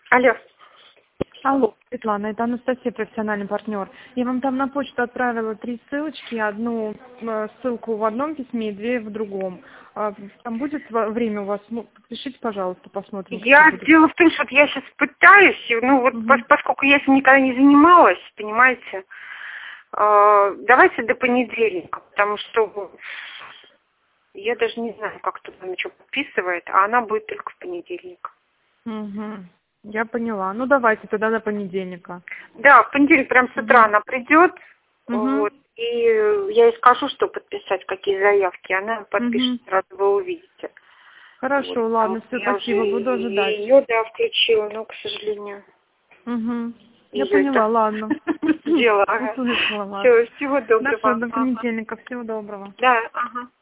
Алло. Алло, Светлана, это Анастасия, профессиональный партнер. Я вам там на почту отправила 3 ссылочки, одну ссылку в одном письме и 2 в другом. Там будет время у вас? Ну, подпишите, пожалуйста, посмотрим. Дело в том, что я сейчас пытаюсь, поскольку я этим никогда не занималась, понимаете, давайте до понедельника, потому что я даже не знаю, как тут она что подписывает, а она будет только в понедельник. Угу. Я поняла. Ну, давайте тогда до понедельника. Да, в понедельник прям с утра она придет, Угу. и я ей скажу, что подписать, какие заявки, она подпишет, сразу вы увидите. Хорошо, ладно, все, спасибо, буду ожидать. Ее, да, включила, но, к сожалению. Угу. Я поняла, ладно. Дело. Услышала вас. Все, всего доброго. Хорошо, до понедельника, всего доброго. Да, ага.